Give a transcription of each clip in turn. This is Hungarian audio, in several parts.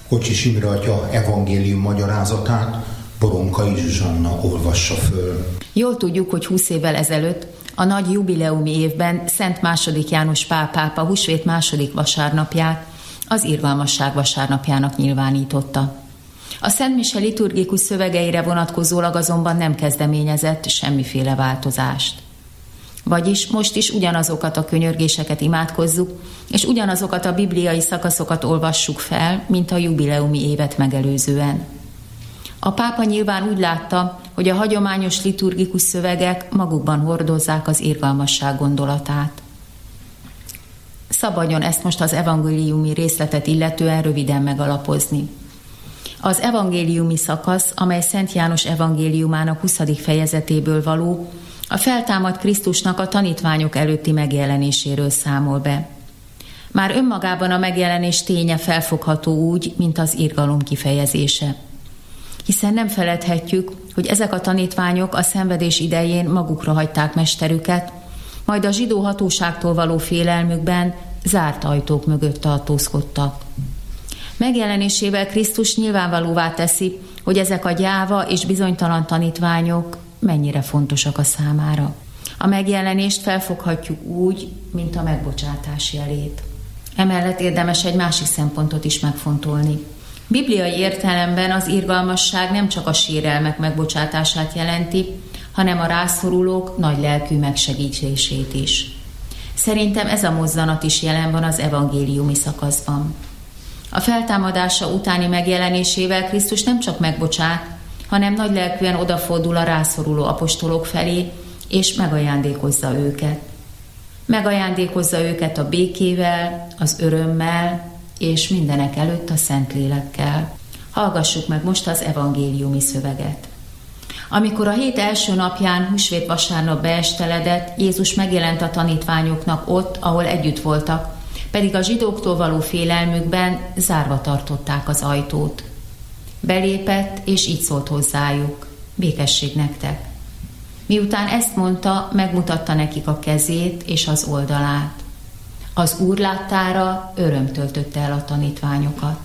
Kocsis Imre atya evangélium magyarázatát Boronkai Zsuzsanna olvassa föl. Jól tudjuk, hogy 20 évvel ezelőtt, a nagy jubileumi évben Szent II. János Pál pápa húsvét második vasárnapját az irgalmasság vasárnapjának nyilvánította. A szentmise liturgikus szövegeire vonatkozólag azonban nem kezdeményezett semmiféle változást. Vagyis most is ugyanazokat a könyörgéseket imádkozzuk, és ugyanazokat a bibliai szakaszokat olvassuk fel, mint a jubileumi évet megelőzően. A pápa nyilván úgy látta, hogy a hagyományos liturgikus szövegek magukban hordozzák az irgalmasság gondolatát. Szabadjon ezt most az evangéliumi részletet illetően röviden megalapozni. Az evangéliumi szakasz, amely Szent János evangéliumának 20. fejezetéből való, a feltámadt Krisztusnak a tanítványok előtti megjelenéséről számol be. Már önmagában a megjelenés ténye felfogható úgy, mint az irgalom kifejezése. Hiszen nem feledhetjük, hogy ezek a tanítványok a szenvedés idején magukra hagyták mesterüket, majd a zsidó hatóságtól való félelmükben zárt ajtók mögött tartózkodtak. Megjelenésével Krisztus nyilvánvalóvá teszi, hogy ezek a gyáva és bizonytalan tanítványok mennyire fontosak a számára. A megjelenést felfoghatjuk úgy, mint a megbocsátás jelét. Emellett érdemes egy másik szempontot is megfontolni. Bibliai értelemben az irgalmasság nem csak a sérelmek megbocsátását jelenti, hanem a rászorulók nagy lelkű megsegítését is. Szerintem ez a mozzanat is jelen van az evangéliumi szakaszban. A feltámadása utáni megjelenésével Krisztus nem csak megbocsát, hanem nagylelkűen odafordul a rászoruló apostolok felé, és megajándékozza őket. Megajándékozza őket a békével, az örömmel, és mindenek előtt a Szentlélekkel. Hallgassuk meg most az evangéliumi szöveget. Amikor a hét első napján, húsvét vasárnap beesteledett, Jézus megjelent a tanítványoknak ott, ahol együtt voltak, pedig a zsidóktól való félelmükben zárva tartották az ajtót. Belépett, és így szólt hozzájuk: békesség nektek. Miután ezt mondta, megmutatta nekik a kezét és az oldalát. Az Úr láttára öröm töltötte el a tanítványokat.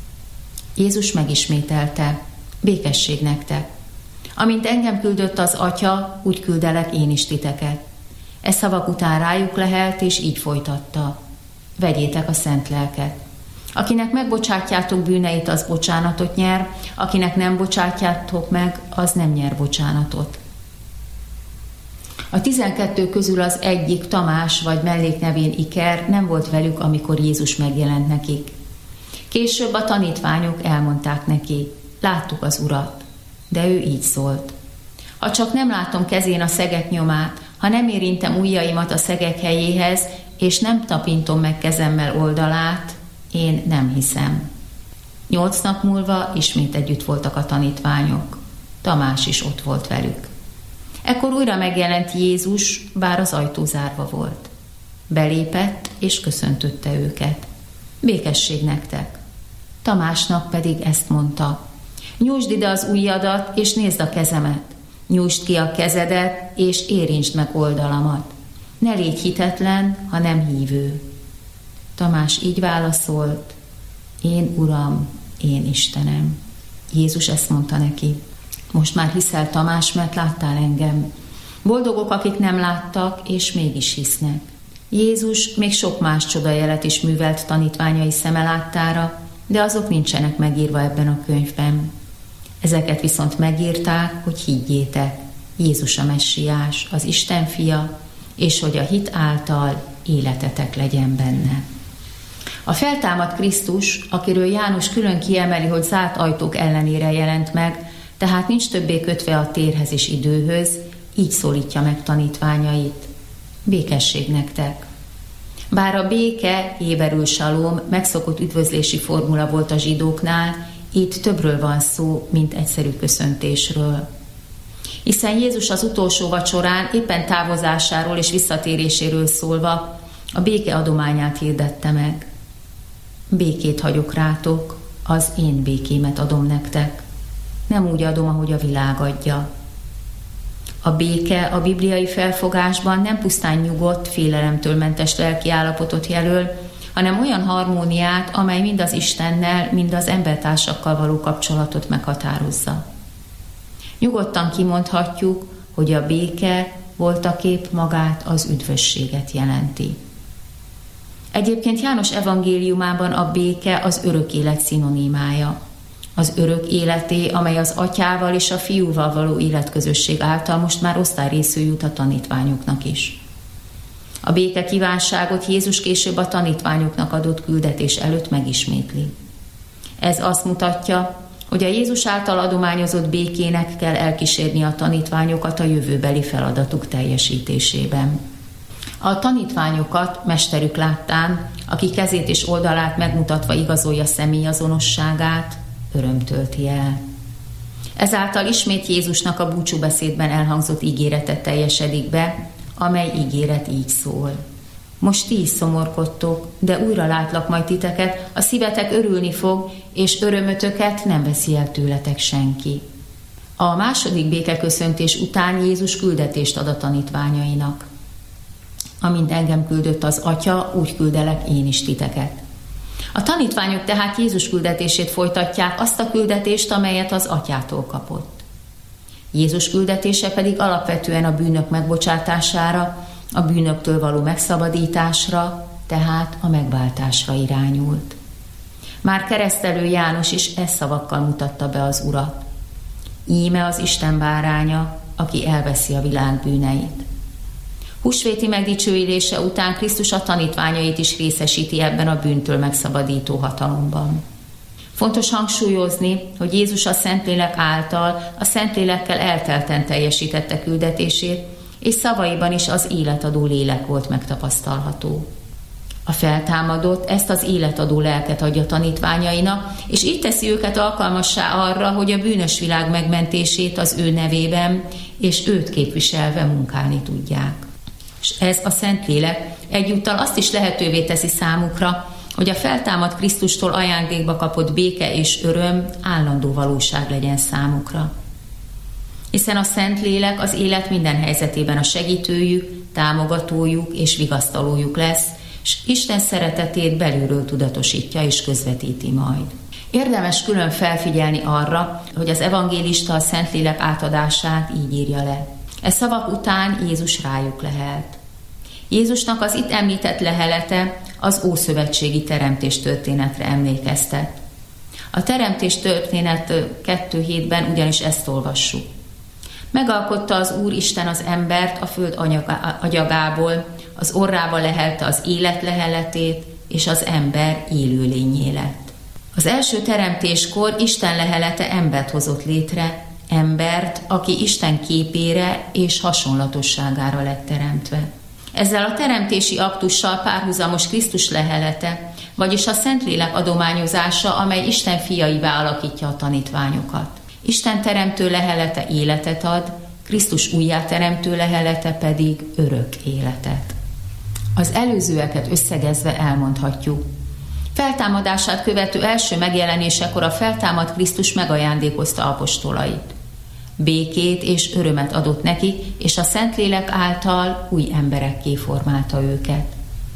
Jézus megismételte: békesség nektek. Amint engem küldött az Atya, úgy küldelek én is titeket. E szavak után rájuk lehelt, és így folytatta: vegyétek a szent lelket. Akinek megbocsátjátok bűneit, az bocsánatot nyer, akinek nem bocsátjátok meg, az nem nyer bocsánatot. A 12 közül az egyik, Tamás vagy melléknevén Iker nem volt velük, amikor Jézus megjelent nekik. Később a tanítványok elmondták neki: láttuk az Urat. De ő így szólt: ha csak nem látom kezén a szegek nyomát, ha nem érintem ujjaimat a szegek helyéhez, és nem tapintom meg kezemmel oldalát, én nem hiszem. 8 nap múlva ismét együtt voltak a tanítványok. Tamás is ott volt velük. Ekkor újra megjelent Jézus, bár az ajtó zárva volt. Belépett, és köszöntötte őket: békesség nektek. Tamásnak pedig ezt mondta: nyújtsd ide az ujjadat, és nézd a kezemet. Nyújtsd ki a kezedet, és érintsd meg oldalamat. Ne légy hitetlen, hanem hívő. Tamás így válaszolt: én Uram, én Istenem. Jézus ezt mondta neki: most már hiszel, Tamás, mert láttál engem. Boldogok, akik nem láttak, és mégis hisznek. Jézus még sok más csodajelet is művelt tanítványai szeme láttára, de azok nincsenek megírva ebben a könyvben. Ezeket viszont megírták, hogy higgyétek: Jézus a Messiás, az Isten fia, és hogy a hit által életetek legyen benne. A feltámadt Krisztus, akiről János külön kiemeli, hogy zárt ajtók ellenére jelent meg, tehát nincs többé kötve a térhez és időhöz, így szólítja meg tanítványait: békesség nektek. Bár a béke, héberül salom, megszokott üdvözlési formula volt a zsidóknál, itt többről van szó, mint egyszerű köszöntésről. Hiszen Jézus az utolsó vacsorán éppen távozásáról és visszatéréséről szólva a béke adományát hirdette meg. Békét hagyok rátok, az én békémet adom nektek. Nem úgy adom, ahogy a világ adja. A béke a bibliai felfogásban nem pusztán nyugodt, félelemtől mentes lelki állapotot jelöl, hanem olyan harmóniát, amely mind az Istennel, mind az embertársakkal való kapcsolatot meghatározza. Nyugodtan kimondhatjuk, hogy a béke voltaképp magát az üdvösséget jelenti. Egyébként János evangéliumában a béke az örök élet szinonimája. Az örök életé, amely az atyával és a fiúval való életközösség által most már osztályrészű jut a tanítványoknak is. A béke kívánságot Jézus később a tanítványoknak adott küldetés előtt megismétli. Ez azt mutatja, hogy a Jézus által adományozott békének kell elkísérni a tanítványokat a jövőbeli feladatuk teljesítésében. A tanítványokat mesterük láttán, aki kezét és oldalát megmutatva igazolja személyazonosságát, öröm tölti el. Ezáltal ismét Jézusnak a búcsúbeszédben elhangzott ígérete teljesedik be, amely ígéret így szól. Most ti is szomorkodtok, de újra látlak majd titeket, a szívetek örülni fog, és örömötöket nem veszi el tőletek senki. A második békeköszöntés után Jézus küldetést ad a tanítványainak. Amint engem küldött az Atya, úgy küldelek én is titeket. A tanítványok tehát Jézus küldetését folytatják, azt a küldetést, amelyet az Atyától kapott. Jézus küldetése pedig alapvetően a bűnök megbocsátására, a bűnöktől való megszabadításra, tehát a megváltásra irányult. Már keresztelő János is e szavakkal mutatta be az Urat. Íme az Isten báránya, aki elveszi a világ bűneit. Húsvéti megdicsőülése után Krisztus a tanítványait is részesíti ebben a bűntől megszabadító hatalomban. Fontos hangsúlyozni, hogy Jézus a Szentlélek által, a Szentlélekkel eltelten teljesítette küldetését, és szavaiban is az életadó lélek volt megtapasztalható. A feltámadott ezt az életadó lelket adja tanítványainak, és így teszi őket alkalmassá arra, hogy a bűnös világ megmentését az ő nevében és őt képviselve munkálni tudják. És ez a Szentlélek egyúttal azt is lehetővé teszi számukra, hogy a feltámadt Krisztustól ajándékba kapott béke és öröm állandó valóság legyen számukra. Hiszen a Szentlélek az élet minden helyzetében a segítőjük, támogatójuk és vigasztalójuk lesz, és Isten szeretetét belülről tudatosítja és közvetíti majd. Érdemes külön felfigyelni arra, hogy az evangélista a Szentlélek átadását így írja le. E szavak után Jézus rájuk lehelt. Jézusnak az itt említett lehelete az ószövetségi teremtés történetre emlékeztet. A teremtés történet 2:7-ben ugyanis ezt olvassuk. Megalkotta az Úr Isten az embert a föld agyagából, az orrába lehelte az élet leheletét, és az ember élőlényé lett. Az első teremtéskor Isten lehelete embert hozott létre, embert, aki Isten képére és hasonlatosságára lett teremtve. Ezzel a teremtési aktussal párhuzamos Krisztus lehelete, vagyis a Szentlélek adományozása, amely Isten fiaivá alakítja a tanítványokat. Isten teremtő lehelete életet ad, Krisztus újjáteremtő lehelete pedig örök életet. Az előzőeket összegezve elmondhatjuk. Feltámadását követő első megjelenésekor a feltámadt Krisztus megajándékozta apostolait. Békét és örömet adott nekik, és a Szentlélek által új emberekké formálta őket.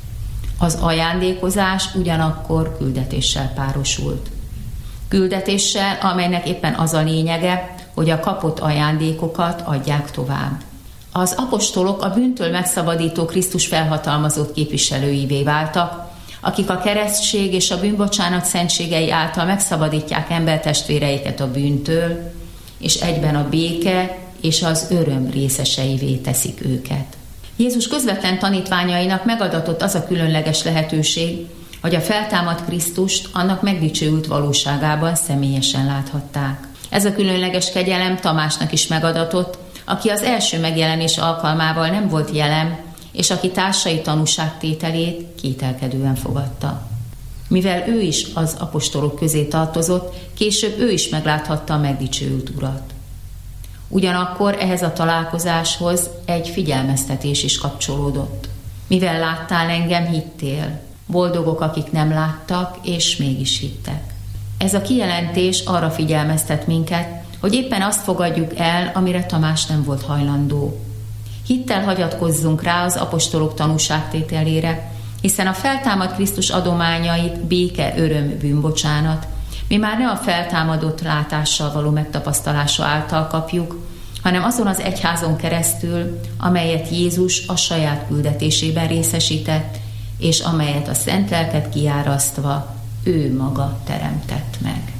Az ajándékozás ugyanakkor küldetéssel párosult. Küldetéssel, amelynek éppen az a lényege, hogy a kapott ajándékokat adják tovább. Az apostolok a bűntől megszabadító Krisztus felhatalmazott képviselőivé váltak, akik a keresztség és a bűnbocsánat szentségei által megszabadítják embertestvéreiket a bűntől, és egyben a béke és az öröm részeseivé teszik őket. Jézus közvetlen tanítványainak megadatott az a különleges lehetőség, hogy a feltámadt Krisztust annak megdicsőült valóságában személyesen láthatták. Ez a különleges kegyelem Tamásnak is megadatott, aki az első megjelenés alkalmával nem volt jelen, és aki társai tanúságtételét kételkedően fogadta. Mivel ő is az apostolok közé tartozott, később ő is megláthatta a megdicsőült Urat. Ugyanakkor ehhez a találkozáshoz egy figyelmeztetés is kapcsolódott. Mivel láttál engem, hittél. Boldogok, akik nem láttak, és mégis hittek. Ez a kijelentés arra figyelmeztet minket, hogy éppen azt fogadjuk el, amire Tamás nem volt hajlandó. Hittel hagyatkozzunk rá az apostolok tanúságtételére, Hiszen a feltámadt Krisztus adományait, béke, öröm, bűnbocsánat, mi már ne a feltámadott látással való megtapasztalása által kapjuk, hanem azon az egyházon keresztül, amelyet Jézus a saját küldetésében részesített, és amelyet a szent lelket kiárasztva ő maga teremtett meg.